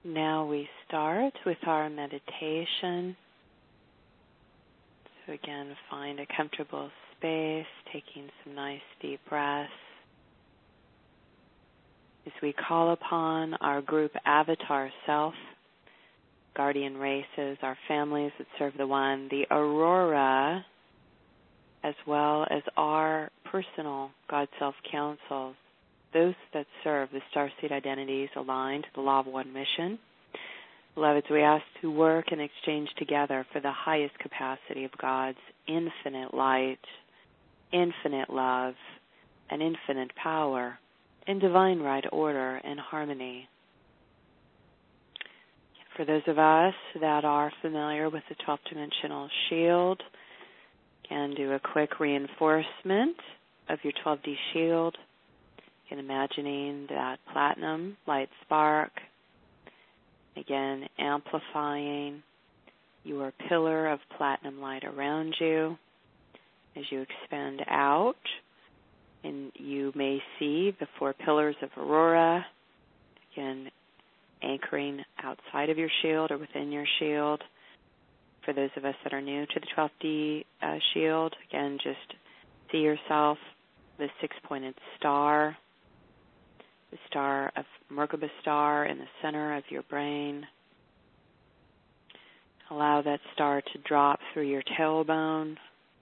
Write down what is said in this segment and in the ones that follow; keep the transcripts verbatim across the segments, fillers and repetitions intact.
Now we start with our meditation. So again, find a comfortable space, taking some nice deep breaths. As we call upon our group avatar self, guardian races, our families that serve the One, the Aurora, as well as our personal God Self councils, those that serve the starseed identities aligned to the Law of One mission. Beloveds, we ask to work and exchange together for the highest capacity of God's infinite light, infinite love, and infinite power in divine right order and harmony. For those of us that are familiar with the twelfth dimensional shield, can do a quick reinforcement of your twelve D shield. And imagining that platinum light spark, again amplifying your pillar of platinum light around you as you expand out, and you may see the four pillars of Aurora, again anchoring outside of your shield or within your shield. For those of us that are new to the twelfth D uh, shield, again just see yourself the six-pointed star, the star of Merkaba star in the center of your brain. Allow that star to drop through your tailbone.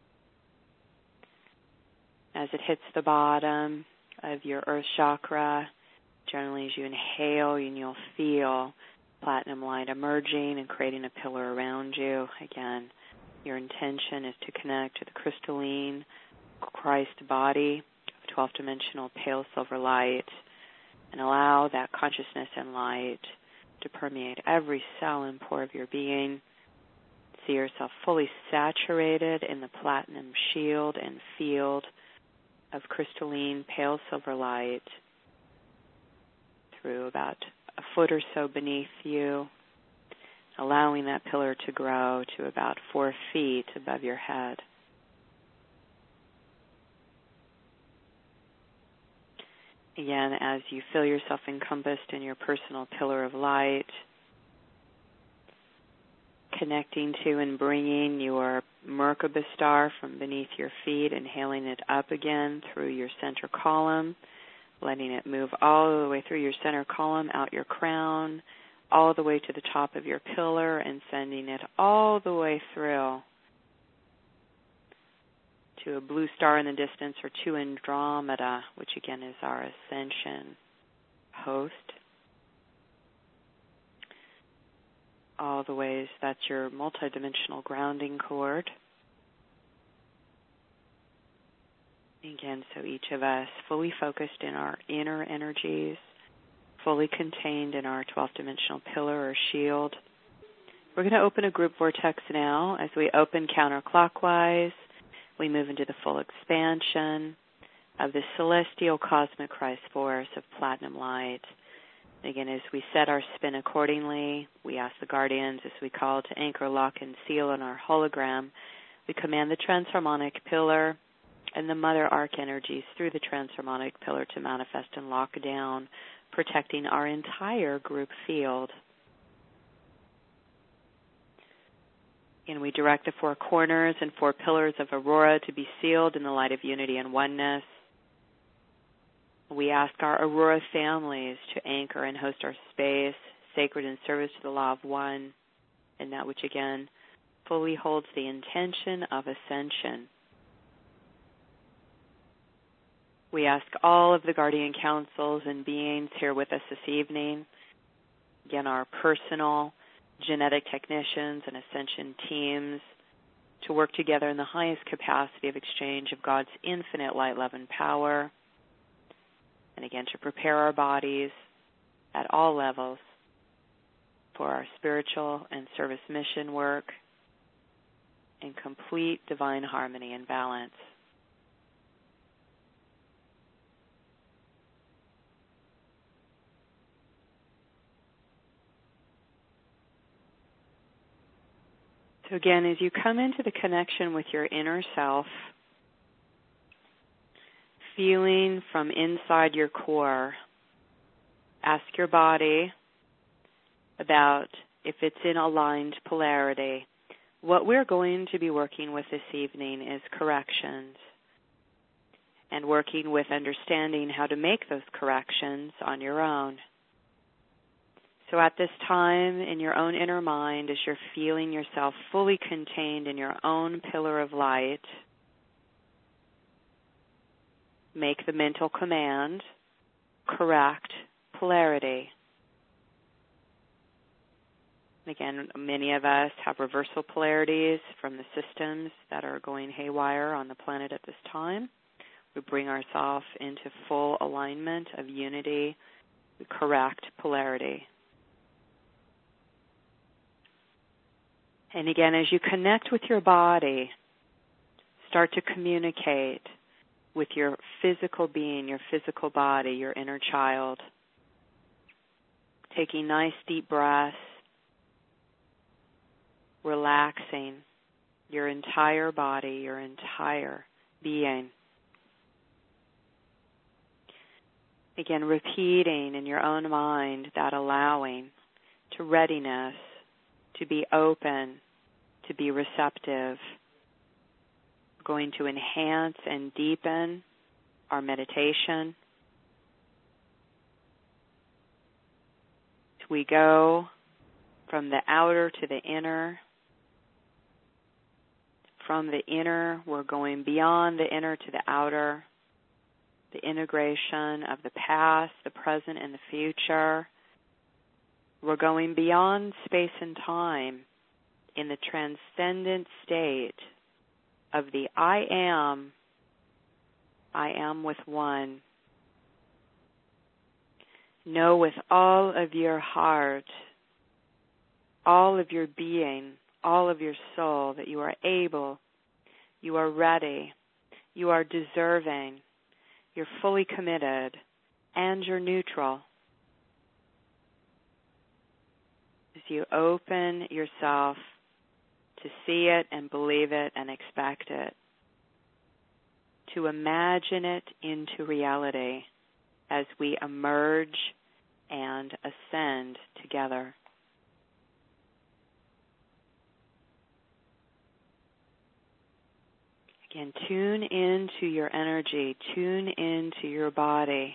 As it hits the bottom of your earth chakra, generally as you inhale, and you'll feel platinum light emerging and creating a pillar around you. Again, your intention is to connect to the crystalline Christ body of twelfth dimensional pale silver light, and allow that consciousness and light to permeate every cell and pore of your being. See yourself fully saturated in the platinum shield and field of crystalline pale silver light through about a foot or so beneath you, allowing that pillar to grow to about four feet above your head. Again, as you feel yourself encompassed in your personal pillar of light, connecting to and bringing your Merkaba star from beneath your feet, inhaling it up again through your center column, letting it move all the way through your center column, out your crown, all the way to the top of your pillar, and sending it all the way through to a blue star in the distance, or to Andromeda, which again is our ascension host. All the ways, that's your multidimensional grounding cord. Again, so each of us fully focused in our inner energies, fully contained in our twelfth dimensional pillar or shield. We're going to open a group vortex now. As we open counterclockwise, we move into the full expansion of the celestial cosmic Christ force of platinum light. Again, as we set our spin accordingly, we ask the guardians, as we call, to anchor, lock, and seal on our hologram. We command the transharmonic pillar and the mother arc energies through the transharmonic pillar to manifest and lock down, protecting our entire group field. And we direct the four corners and four pillars of Aurora to be sealed in the light of unity and oneness. We ask our Aurora families to anchor and host our space, sacred in service to the Law of One, and that which, again, fully holds the intention of ascension. We ask all of the guardian councils and beings here with us this evening, again, our personal genetic technicians and ascension teams, to work together in the highest capacity of exchange of God's infinite light, love, and power, and again, to prepare our bodies at all levels for our spiritual and service mission work in complete divine harmony and balance. So again, as you come into the connection with your inner self, feeling from inside your core, ask your body, about if it's in aligned polarity. What we're going to be working with this evening is corrections, and working with understanding how to make those corrections on your own. So at this time, in your own inner mind, as you're feeling yourself fully contained in your own pillar of light, make the mental command, correct polarity. Again, many of us have reversal polarities from the systems that are going haywire on the planet at this time. We bring ourselves into full alignment of unity, correct polarity. And again, as you connect with your body, start to communicate with your physical being, your physical body, your inner child. Taking nice deep breaths, relaxing your entire body, your entire being. Again, repeating in your own mind that allowing to readiness, to be open, to be receptive. We're going to enhance and deepen our meditation. We go from the outer to the inner. From the inner, we're going beyond the inner to the outer. The integration of the past, the present, and the future. We're going beyond space and time in the transcendent state of the I am, I am with one. Know with all of your heart, all of your being, all of your soul that you are able, you are ready, you are deserving, you're fully committed, and you're neutral. As you open yourself to see it and believe it and expect it, to imagine it into reality as we emerge and ascend together. Again, tune into your energy, tune into your body.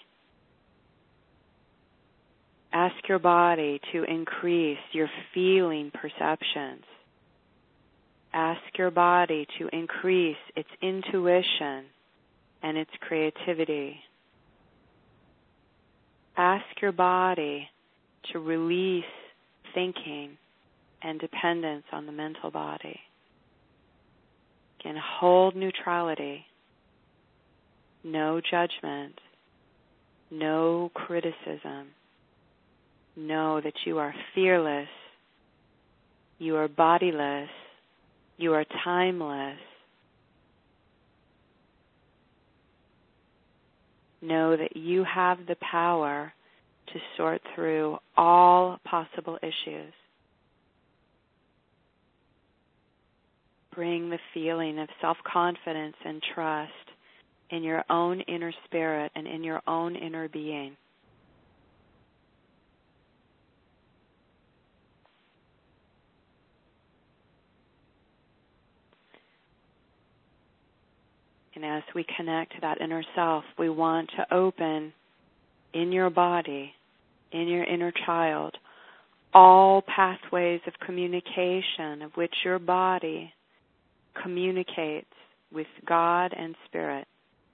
Ask your body to increase your feeling perceptions. Ask your body to increase its intuition and its creativity. Ask your body to release thinking and dependence on the mental body. Again, hold neutrality, no judgment, no criticism. Know that you are fearless, you are bodiless, you are timeless. Know that you have the power to sort through all possible issues. Bring the feeling of self-confidence and trust in your own inner spirit and in your own inner being. And as we connect to that inner self, we want to open in your body, in your inner child, all pathways of communication of which your body communicates with God and Spirit.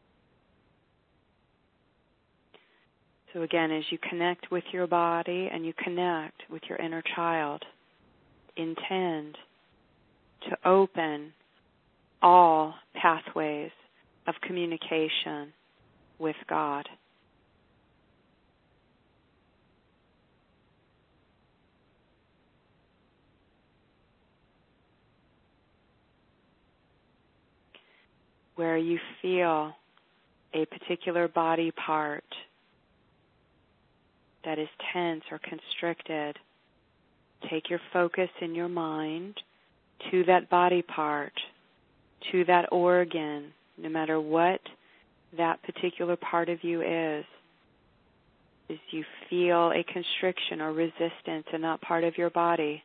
So again, as you connect with your body and you connect with your inner child, intend to open all pathways of communication with God. Where you feel a particular body part that is tense or constricted, take your focus in your mind to that body part, to that organ, no matter what that particular part of you is. As you feel a constriction or resistance in that part of your body,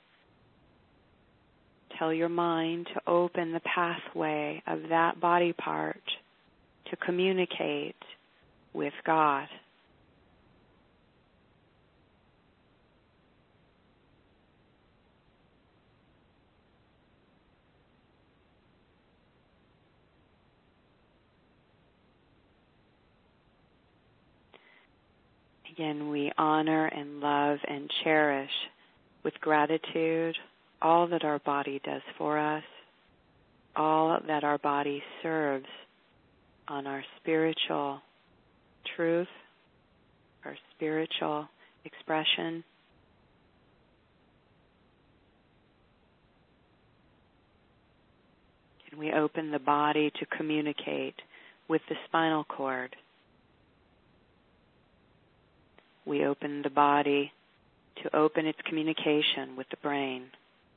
tell your mind to open the pathway of that body part to communicate with God. Again, we honor and love and cherish with gratitude all that our body does for us, all that our body serves on our spiritual truth, our spiritual expression. And we open the body to communicate with the spinal cord. We open the body to open its communication with the brain.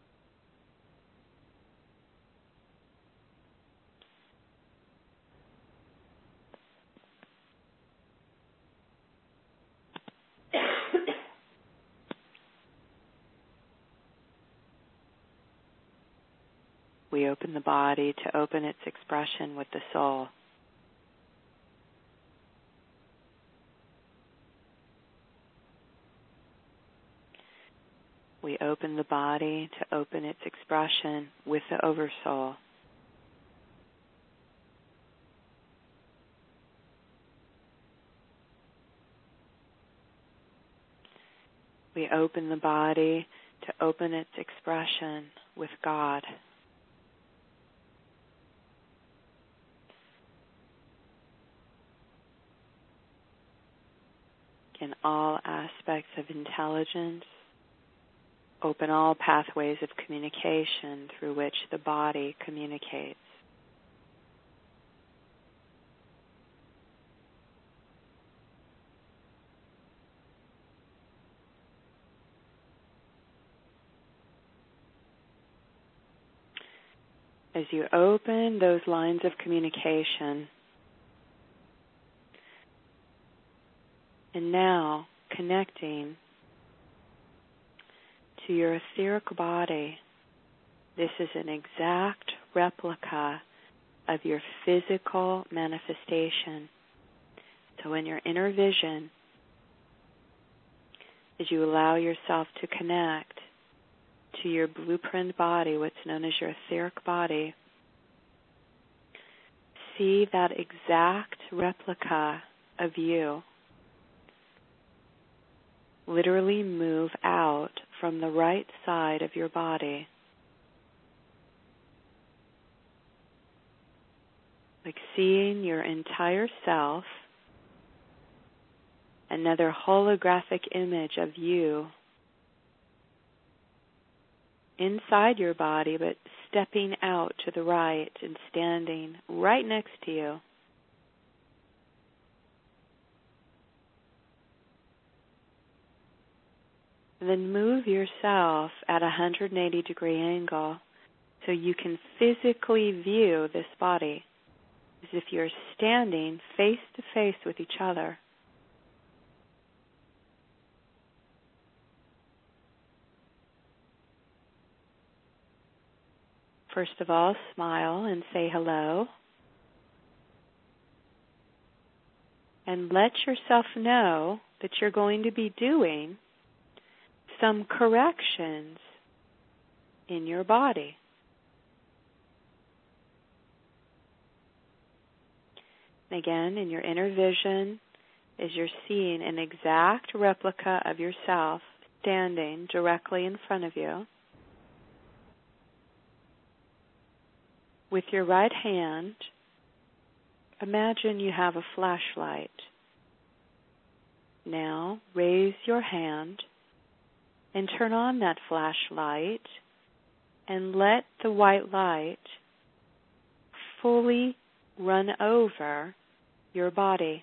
We open the body to open its expression with the soul. We open the body to open its expression with the oversoul. We open the body to open its expression with God. In all aspects of intelligence, open all pathways of communication through which the body communicates. As you open those lines of communication, and now connecting to your etheric body, this is an exact replica of your physical manifestation. So in your inner vision, as you allow yourself to connect to your blueprint body, what's known as your etheric body, see that exact replica of you literally move out from the right side of your body, like seeing your entire self, another holographic image of you inside your body, but stepping out to the right and standing right next to you. And then move yourself at a one hundred eighty degree angle so you can physically view this body as if you're standing face to face with each other. First of all, smile and say hello. And let yourself know that you're going to be doing some corrections in your body. And again, in your inner vision, as you're seeing an exact replica of yourself standing directly in front of you, with your right hand, imagine you have a flashlight. Now, raise your hand and turn on that flashlight and let the white light fully run over your body.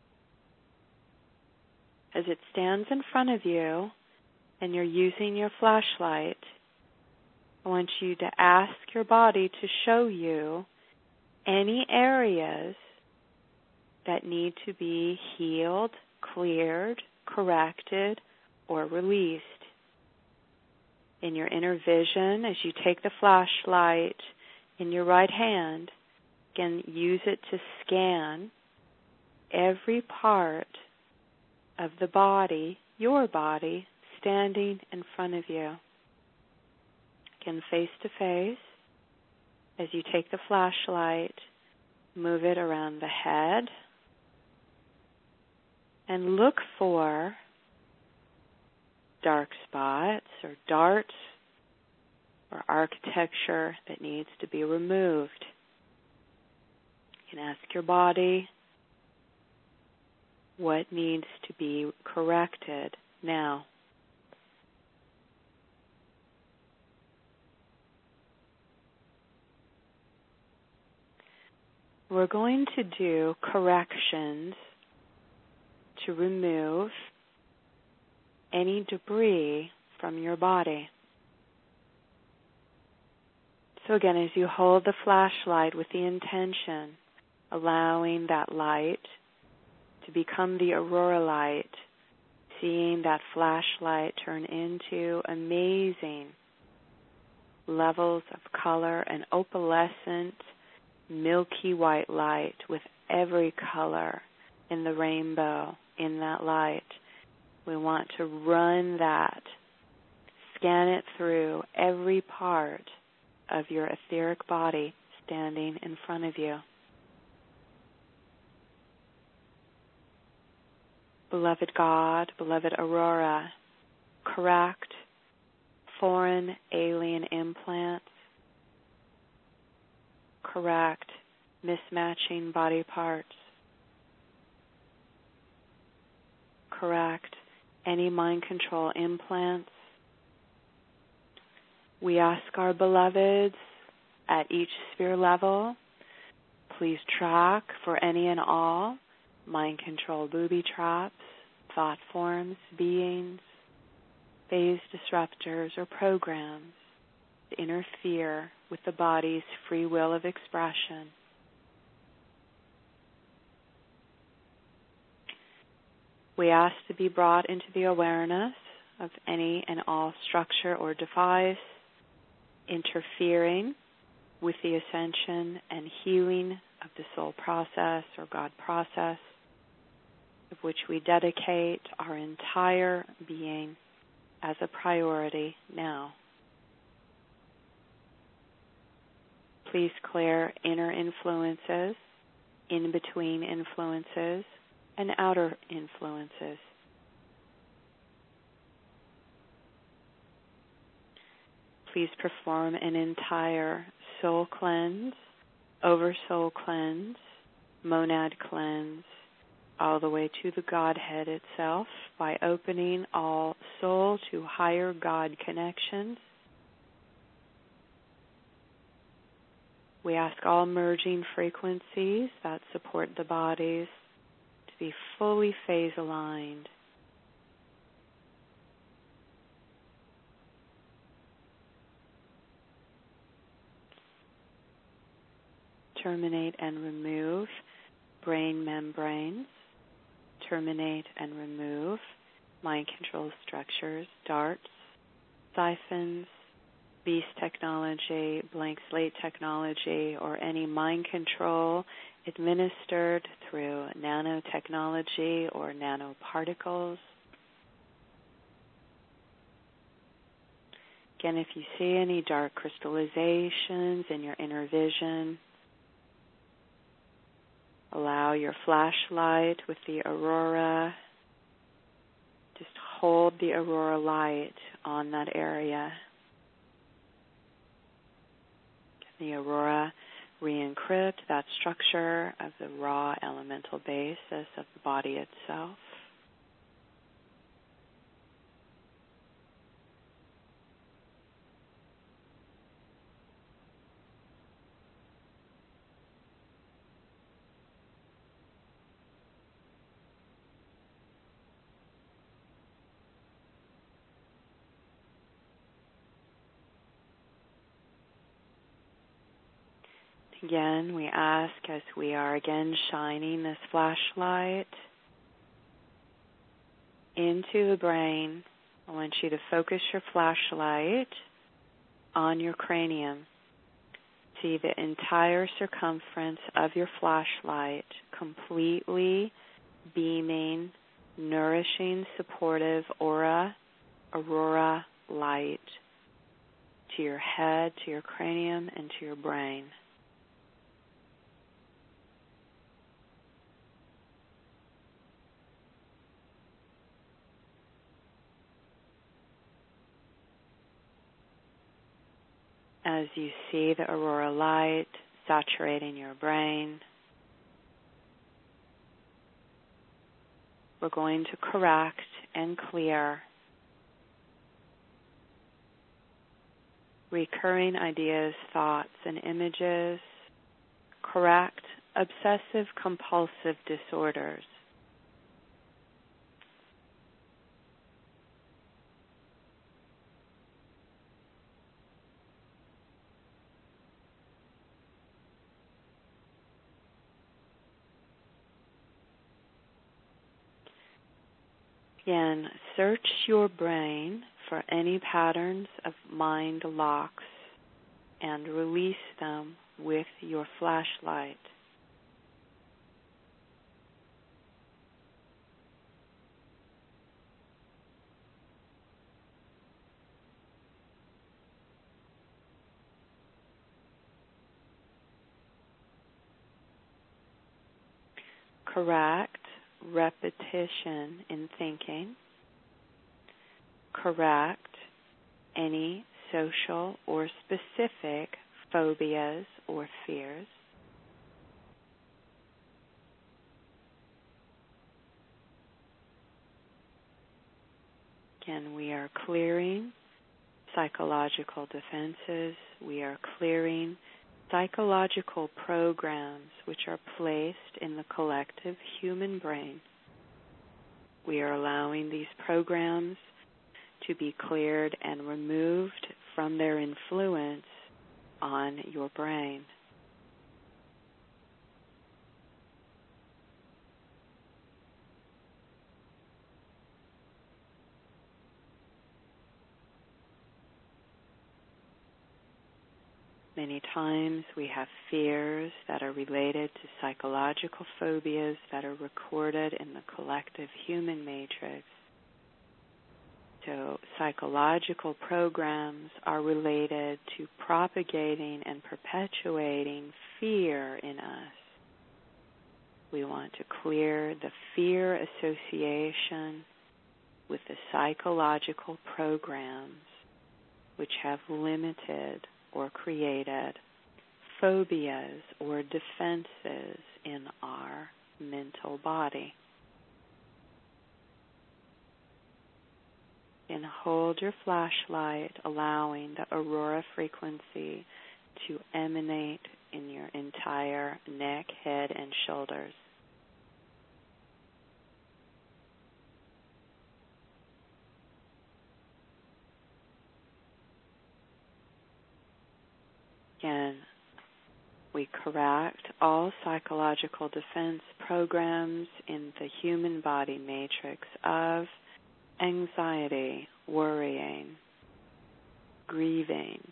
As it stands in front of you and you're using your flashlight, I want you to ask your body to show you any areas that need to be healed, cleared, corrected, or released. In your inner vision, as you take the flashlight in your right hand, again, use it to scan every part of the body, your body, standing in front of you. Again, face to face. As you take the flashlight, move it around the head and look for dark spots or darts or architecture that needs to be removed. You can ask your body what needs to be corrected now. We're going to do corrections to remove any debris from your body. So again, as you hold the flashlight with the intention, allowing that light to become the aurora light, seeing that flashlight turn into amazing levels of color and opalescent, milky white light with every color in the rainbow in that light. We want to run that, scan it through every part of your etheric body standing in front of you. Beloved God, beloved Aurora, correct foreign alien implants, correct mismatching body parts, correct any mind control implants. We ask our beloveds at each sphere level, please track for any and all mind control booby traps, thought forms, beings, phase disruptors, or programs to interfere with the body's free will of expression. We ask to be brought into the awareness of any and all structure or device interfering with the ascension and healing of the soul process or God process, of which we dedicate our entire being as a priority now. Please clear inner influences, in-between influences, and outer influences. Please perform an entire soul cleanse, oversoul cleanse, monad cleanse, all the way to the Godhead itself by opening all soul to higher God connections. We ask all merging frequencies that support the bodies to be fully phase aligned. Terminate and remove brain membranes. Terminate and remove mind control structures, darts, siphons, beast technology, blank slate technology, or any mind control administered through nanotechnology or nanoparticles. Again, if you see any dark crystallizations in your inner vision, allow your flashlight with the aurora. Just hold the aurora light on that area. Can the aurora re-encrypt that structure of the raw elemental basis of the body itself? Again, we ask as we are again shining this flashlight into the brain. I want you to focus your flashlight on your cranium. See the entire circumference of your flashlight completely beaming, nourishing, supportive aura, aurora light to your head, to your cranium, and to your brain. As you see the aurora light saturating your brain, we're going to correct and clear recurring ideas, thoughts, and images, correct obsessive compulsive disorders. Again, search your brain for any patterns of mind locks and release them with your flashlight. Correct repetition in thinking. Correct any social or specific phobias or fears. Again, we are clearing psychological defenses. We are clearing psychological programs which are placed in the collective human brain. We are allowing these programs to be cleared and removed from their influence on your brain. Many times we have fears that are related to psychological phobias that are recorded in the collective human matrix. So psychological programs are related to propagating and perpetuating fear in us. We want to clear the fear association with the psychological programs which have limited or created phobias or defenses in our mental body. And hold your flashlight, allowing the aurora frequency to emanate in your entire neck, head, and shoulders. Again, we correct all psychological defense programs in the human body matrix of anxiety, worrying, grieving,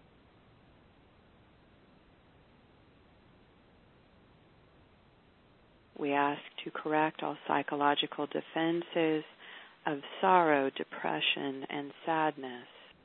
we ask to correct all psychological defenses of sorrow, depression, and sadness.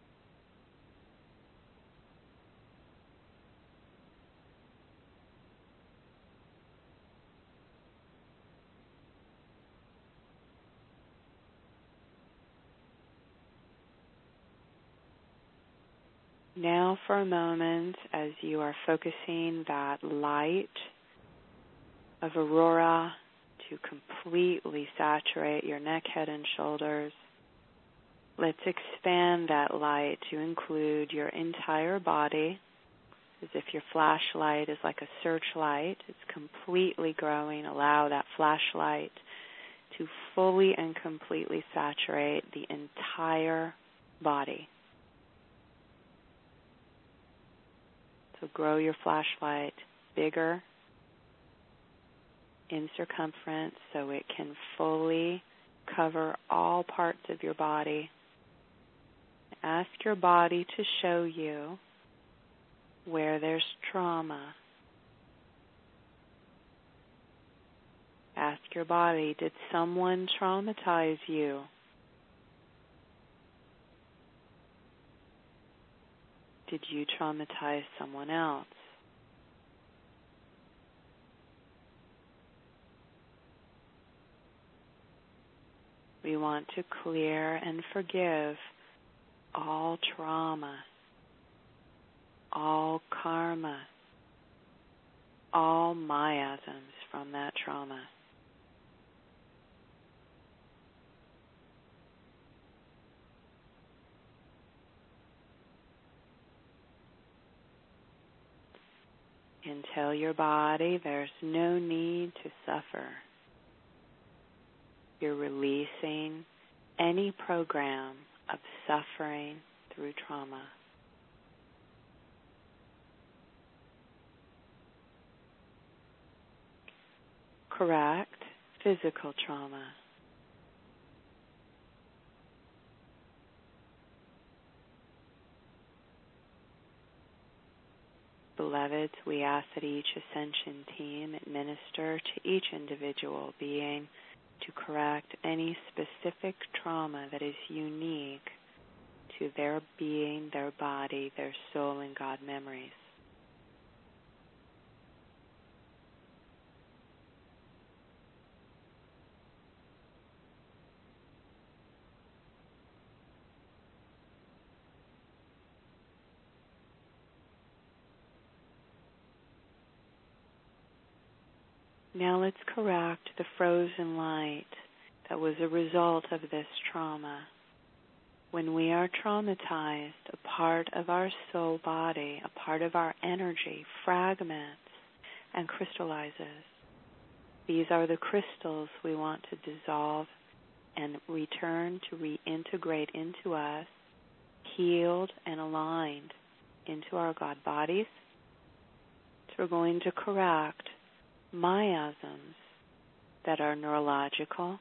Now for a moment, as you are focusing that light of aurora to completely saturate your neck, head, and shoulders, let's expand that light to include your entire body, as if your flashlight is like a searchlight. It's completely growing. Allow that flashlight to fully and completely saturate the entire body. So grow your flashlight bigger in circumference so it can fully cover all parts of your body. Ask your body to show you where there's trauma. Ask your body, did someone traumatize you? Did you traumatize someone else? We want to clear and forgive all trauma, all karma, all miasms from that trauma. And tell your body there's no need to suffer. You're releasing any program of suffering through trauma. Correct physical trauma. Beloveds, we ask that each ascension team administer to each individual being to correct any specific trauma that is unique to their being, their body, their soul, and God memories. Now let's correct the frozen light that was a result of this trauma. When we are traumatized, a part of our soul body, a part of our energy fragments and crystallizes. These are the crystals we want to dissolve and return to reintegrate into us, healed and aligned into our God bodies. So we're going to correct miasms that are neurological,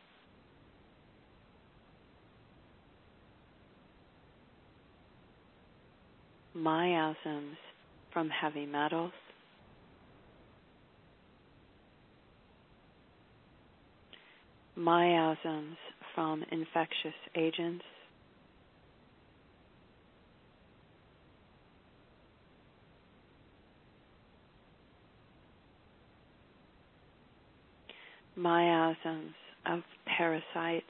miasms from heavy metals, miasms from infectious agents, miasms of parasites,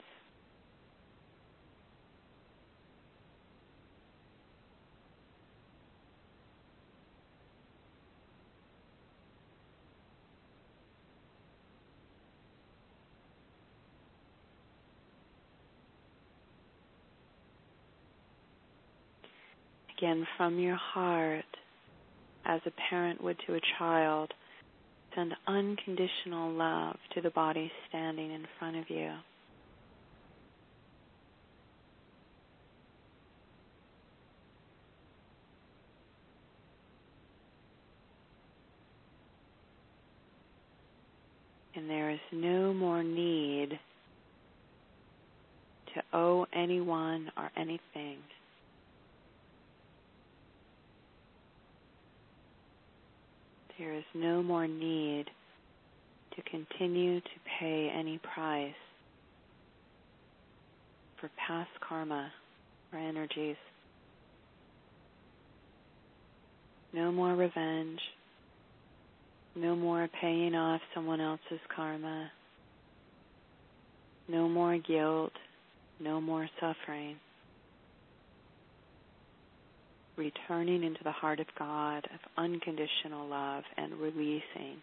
again from your heart, as a parent would to a child. Send unconditional love to the body standing in front of you. And there is no more need to owe anyone or anything. There is no more need to continue to pay any price for past karma or energies. No more revenge. No more paying off someone else's karma. No more guilt. No more suffering. Returning into the heart of God, of unconditional love, and releasing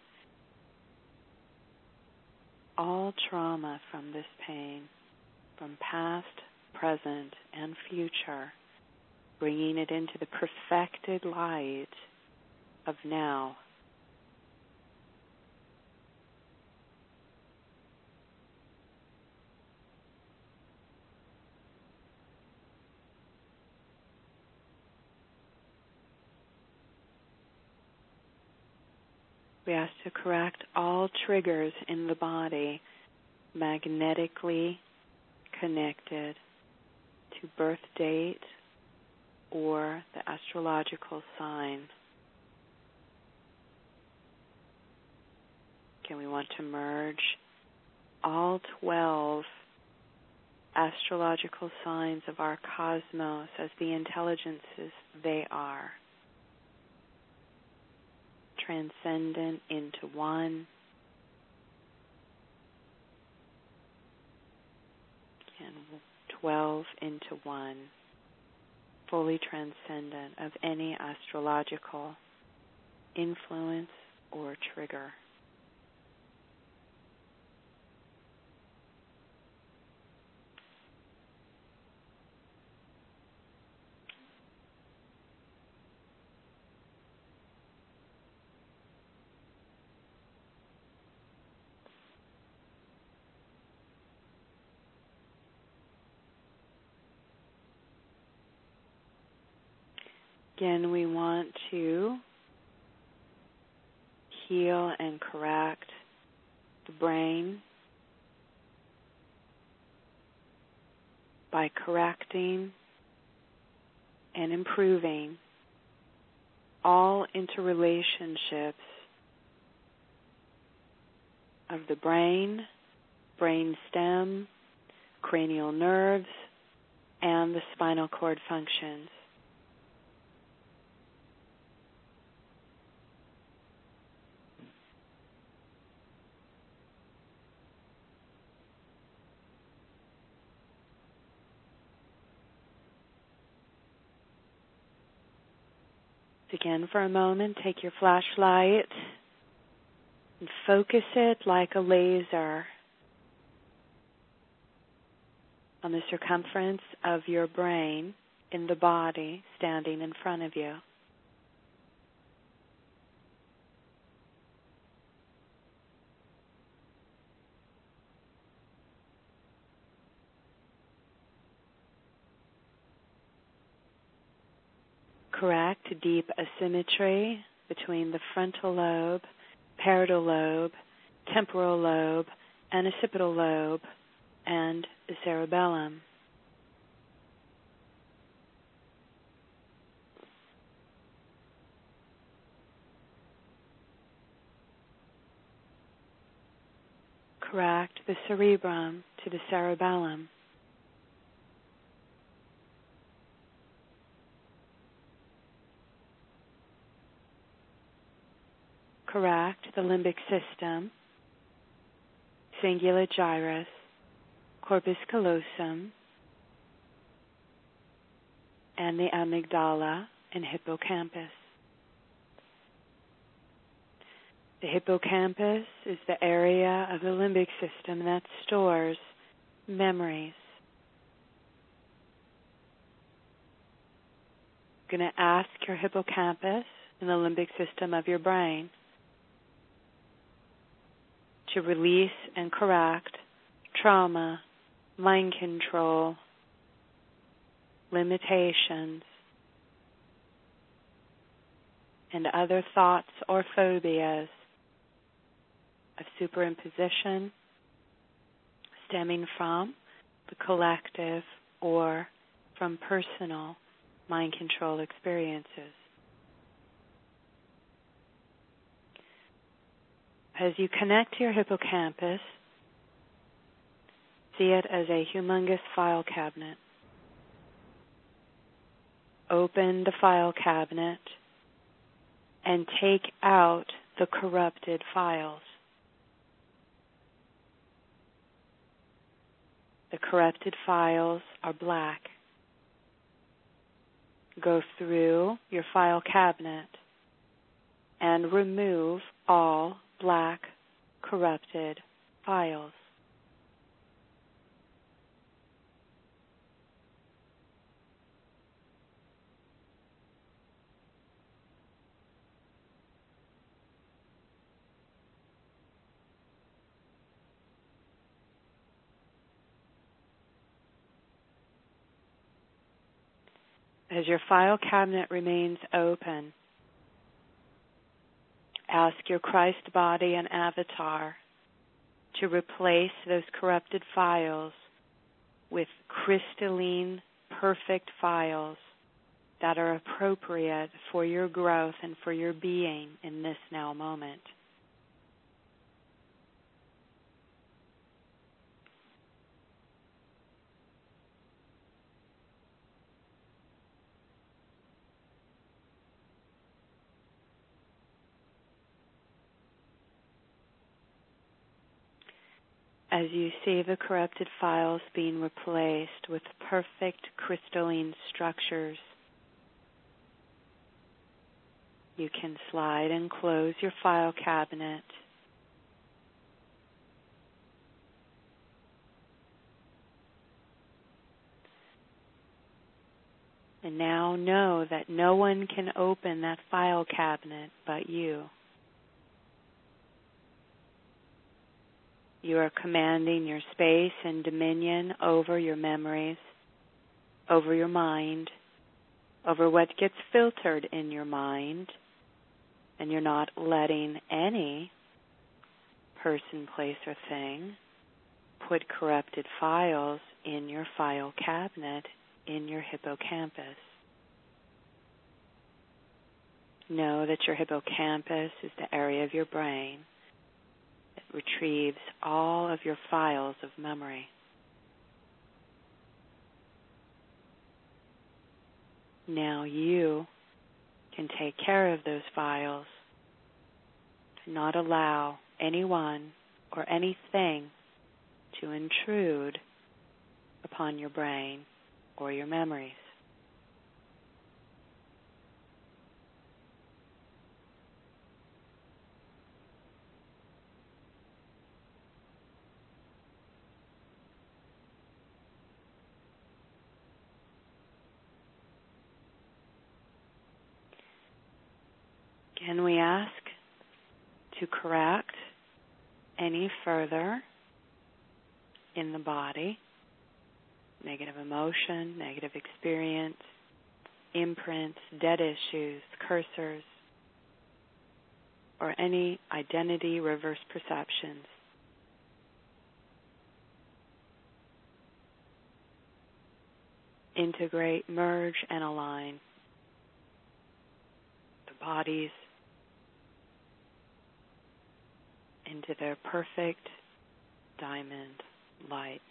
all trauma from this pain, from past, present, and future, bringing it into the perfected light of now. We ask to correct all triggers in the body, magnetically connected to birth date or the astrological sign. Again, we want to merge all twelve astrological signs of our cosmos as the intelligences they are, transcendent into one. And twelve into one, fully transcendent of any astrological influence or trigger. Again, we want to heal and correct the brain by correcting and improving all interrelationships of the brain, brain stem, cranial nerves, and the spinal cord functions. Again, for a moment, take your flashlight and focus it like a laser on the circumference of your brain in the body standing in front of you. Correct deep asymmetry between the frontal lobe, parietal lobe, temporal lobe, and occipital lobe, and the cerebellum. Correct the cerebrum to the cerebellum. Correct the limbic system, cingulate gyrus, corpus callosum, and the amygdala and hippocampus. The hippocampus is the area of the limbic system that stores memories. You're going to ask your hippocampus and the limbic system of your brain to release and correct trauma, mind control, limitations, and other thoughts or phobias of superimposition stemming from the collective or from personal mind control experiences. As you connect to your hippocampus, see it as a humongous file cabinet. Open the file cabinet and take out the corrupted files. The corrupted files are black. Go through your file cabinet and remove all black, corrupted files. As your file cabinet remains open, ask your Christ body and avatar to replace those corrupted files with crystalline, perfect files that are appropriate for your growth and for your being in this now moment. As you see the corrupted files being replaced with perfect crystalline structures, you can slide and close your file cabinet. And now know that no one can open that file cabinet but you. You are commanding your space and dominion over your memories, over your mind, over what gets filtered in your mind, and you're not letting any person, place, or thing put corrupted files in your file cabinet in your hippocampus. Know that your hippocampus is the area of your brain that retrieves all of your files of memory. Now you can take care of those files, to not allow anyone or anything to intrude upon your brain or your memories. Again, we ask to correct any further in the body, negative emotion, negative experience, imprints, dead issues, cursors, or any identity reverse perceptions. Integrate, merge, and align the bodies into their perfect diamond light.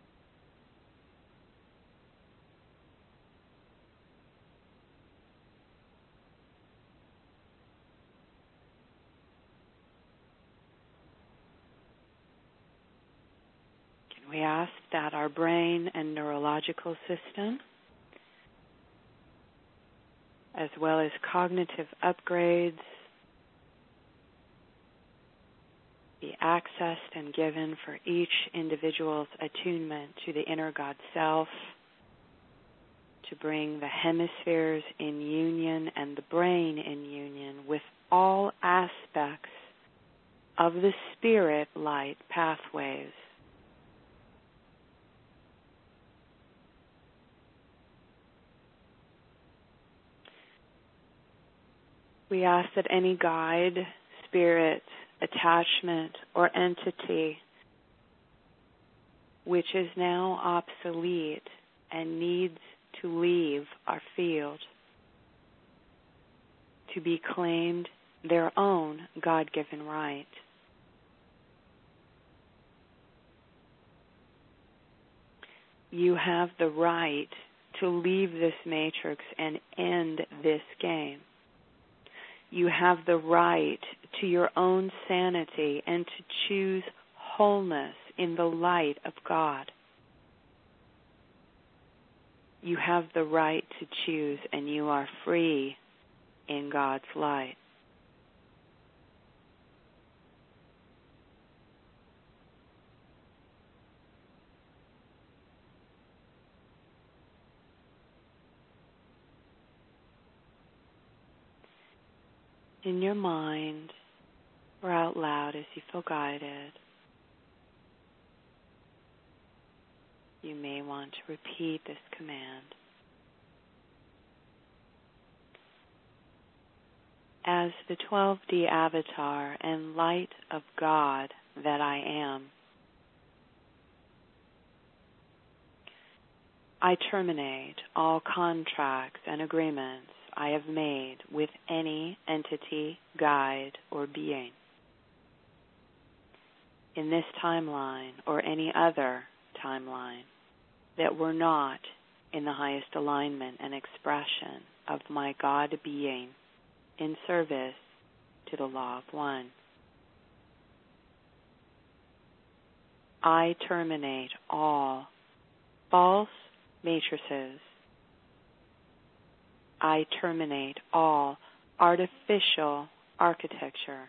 Can we ask that our brain and neurological system, as well as cognitive upgrades, be accessed and given for each individual's attunement to the inner God self, to bring the hemispheres in union and the brain in union with all aspects of the spirit light pathways. We ask that any guide, spirit, attachment, or entity which is now obsolete and needs to leave our field to be claimed their own God-given right. You have the right to leave this matrix and end this game. You have the right to your own sanity and to choose wholeness in the light of God. You have the right to choose, and you are free in God's light. In your mind, or out loud as you feel guided, you may want to repeat this command. As the twelve D avatar and light of God that I am, I terminate all contracts and agreements I have made with any entity, guide, or being in this timeline or any other timeline that were not in the highest alignment and expression of my God being in service to the law of one. I terminate all false matrices. I terminate all artificial architecture.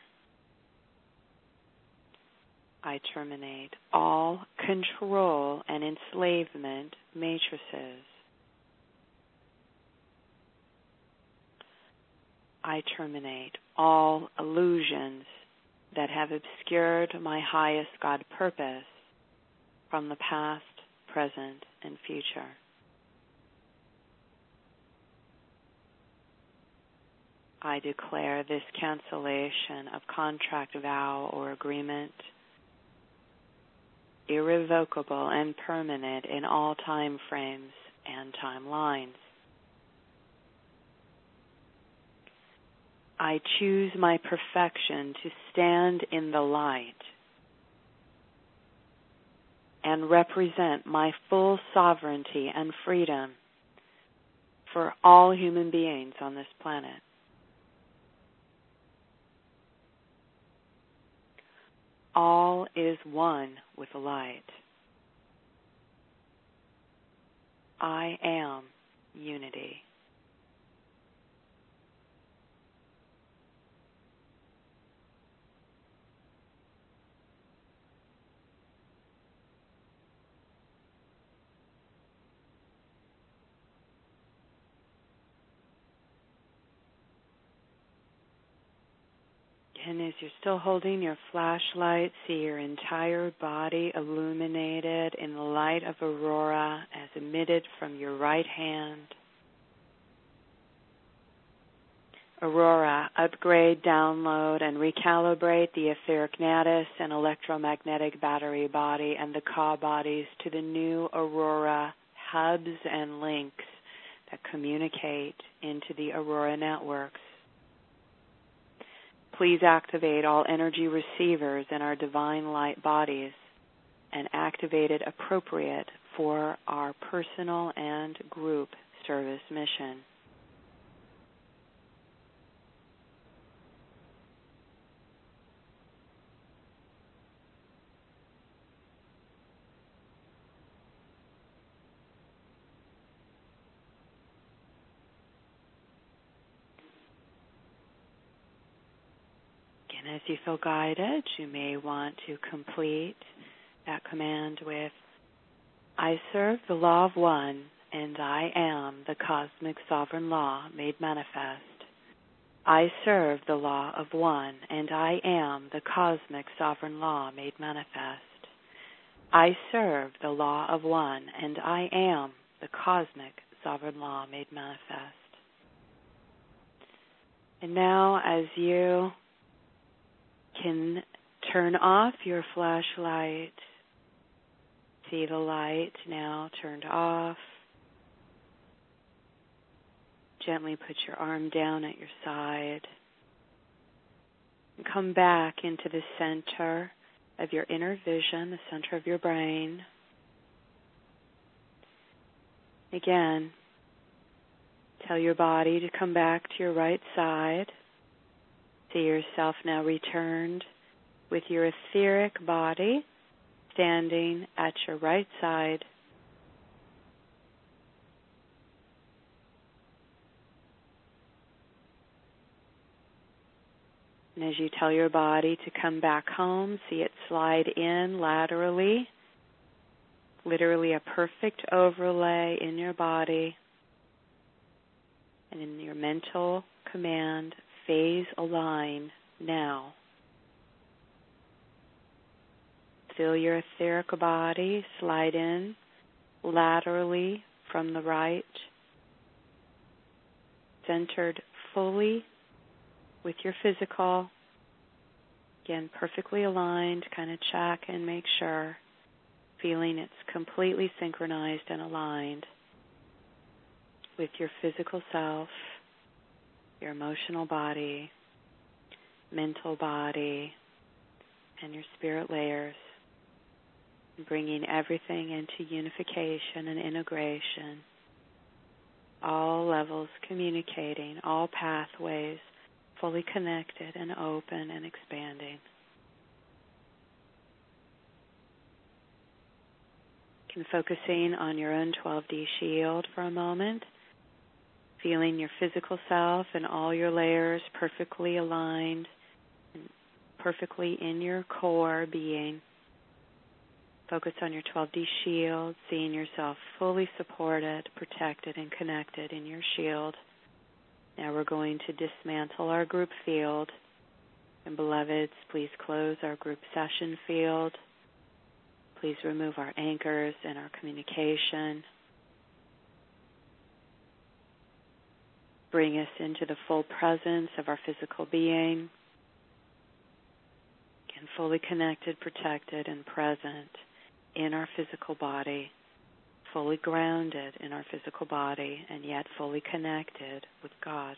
I terminate all control and enslavement matrices. I terminate all illusions that have obscured my highest God purpose from the past, present, and future. I declare this cancellation of contract, vow, or agreement irrevocable and permanent in all time frames and timelines. I choose my perfection to stand in the light and represent my full sovereignty and freedom for all human beings on this planet. All is one with the light. I am unity. And as you're still holding your flashlight, see your entire body illuminated in the light of aurora as emitted from your right hand. Aurora, upgrade, download, and recalibrate the etheric natis and electromagnetic battery body and the Ka bodies to the new aurora hubs and links that communicate into the aurora networks. Please activate all energy receivers in our divine light bodies and activate it appropriate for our personal and group service mission. And as you feel guided, you may want to complete that command with, I serve the law of one, and I am the cosmic sovereign law made manifest. I serve the law of one, and I am the cosmic sovereign law made manifest. I serve the law of one, and I am the cosmic sovereign law made manifest. And now as you can turn off your flashlight, see the light now turned off. Gently put your arm down at your side. And come back into the center of your inner vision, the center of your brain. Again, tell your body to come back to your right side. See yourself now returned with your etheric body standing at your right side. And as you tell your body to come back home, see it slide in laterally, literally a perfect overlay in your body and in your mental command. Phase align now. Feel your etheric body slide in laterally from the right, centered fully with your physical. Again, perfectly aligned. Kind of check and make sure. Feeling it's completely synchronized and aligned. with your physical self, your emotional body, mental body, and your spirit layers, bringing everything into unification and integration, all levels communicating, all pathways fully connected and open and expanding. And focusing on your own twelve D shield for a moment, feeling your physical self and all your layers perfectly aligned, and perfectly in your core being. Focus on your twelve D shield, seeing yourself fully supported, protected, and connected in your shield. Now we're going to dismantle our group field. And beloveds, please close our group session field. Please remove our anchors and our communication. Bring us into the full presence of our physical being. Again, fully connected, protected, and present in our physical body, fully grounded in our physical body, and yet fully connected with God.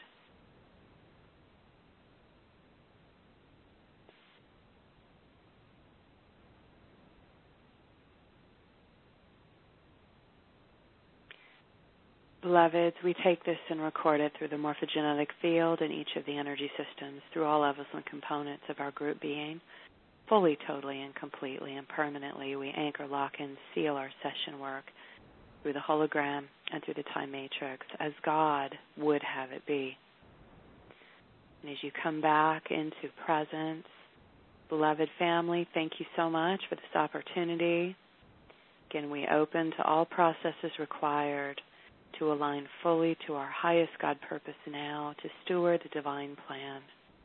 Beloveds, we take this and record it through the morphogenetic field in each of the energy systems, through all levels and components of our group being. Fully, totally, and completely and permanently, we anchor, lock, and seal our session work through the hologram and through the time matrix as God would have it be. And as you come back into presence, beloved family, thank you so much for this opportunity. Again, we open to all processes required to align fully to our highest God purpose now, to steward the divine plan.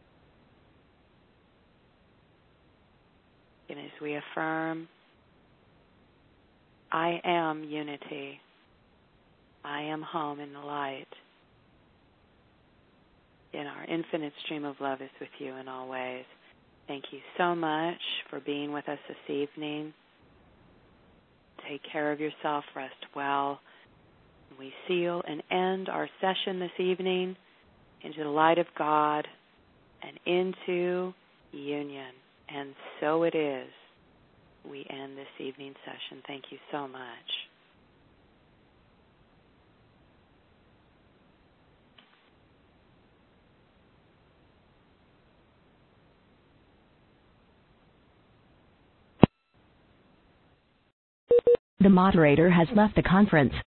And as we affirm, I am unity. I am home in the light. And our infinite stream of love is with you in all ways. Thank you so much for being with us this evening. Take care of yourself. Rest well. We seal and end our session this evening into the light of God and into union. And so it is. We end this evening's session. Thank you so much. The moderator has left the conference.